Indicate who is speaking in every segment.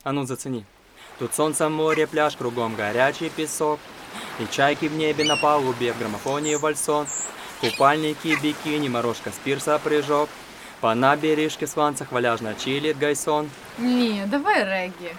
Speaker 1: А ну зацени. Тут солнце, море, пляж, кругом горячий песок. И чайки в небе на палубе, в граммофоне вальсон. Купальники, бикини, морожка с пирса прыжок. По набережке в сланцах валяжно чилит гайсон.
Speaker 2: Не, давай регги.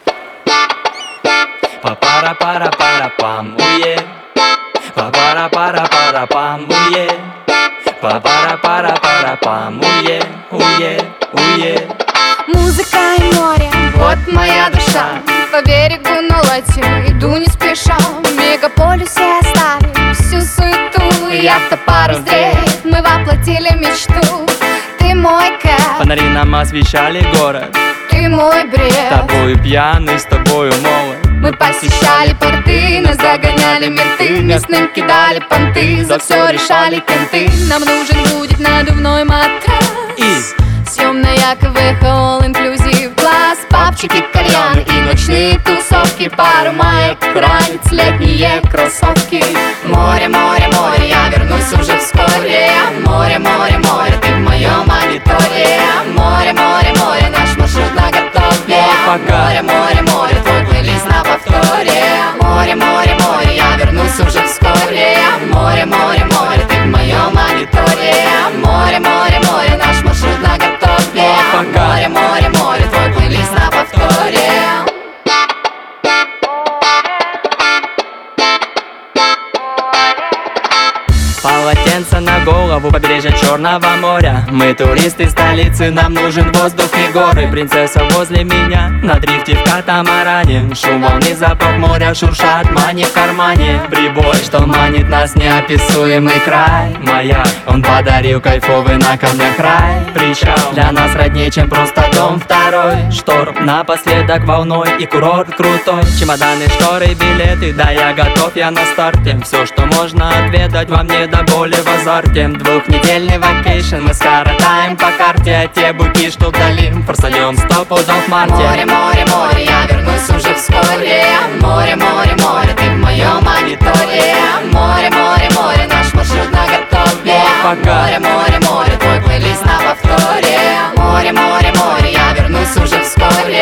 Speaker 1: Па-пара-пара-пара-пам, уе. Па-пара-пара-пара-пам, уе. Па-пара-пара-пара-пам, уе, уе, уе.
Speaker 2: Музыка и море, вот моя душа. По берегу на лайте иду не спеша. В мегаполисе оставим всю суету. Яхта, парус, дрейф, мы воплотили мечту. Ты мой кэп,
Speaker 1: Фонари нам освещали город.
Speaker 2: ты мой бред.
Speaker 1: С тобою пьяный, с тобою молод.
Speaker 2: Мы посещали порты, нас загоняли менты. Местным кидали понты, за все решали кенты. Нам нужен будет надувной матрас
Speaker 1: И
Speaker 2: съем на Яковых, all inclusive класс. Папчики, кальян и ночные тусовки. Пару маек, ранец, летние кроссовки. Море, море, море, я вернусь уже вскоре. Море, море, море, ты в моем мониторе. Море, море, море, наш маршрут наготове.
Speaker 1: пока.
Speaker 2: Море, море, море, твой плейлист на повторе. Море, море, море, я вернусь уже вскоре. Море, море, море, ты в моем мониторе. Море, море, море, наш маршрут наготове.
Speaker 1: пока.
Speaker 2: Море, море, море, твой плейлист на повторе.
Speaker 1: Полотенце на голову, побережье Черного моря. Мы туристы столицы, нам нужен воздух и горы. Принцесса возле меня, на дрифте в катамаране. Шум волны, запах моря, шуршат мани в кармане. Прибой, что манит нас неописуемый край. Маяк, он подарил кайфовый на камнях рай. Причал, для нас роднее, чем просто дом второй. Шторм, напоследок волной и курорт крутой. Чемоданы, шторы, билеты, да я готов, я на старте. Все, что можно отведать, во мне до боли в азарте. Двухнедельный вакейшн мы скоротаем по карте. А те буки, что вдали, просольем 100 пудов в марте.
Speaker 2: Море, море, море, я вернусь уже вскоре. Море, море, море, ты в моем мониторе. Море, море, море, наш маршрут наготове.
Speaker 1: пока.
Speaker 2: Море, море, море, твой плейлист на повторе. Море, море, море, я вернусь уже вскоре.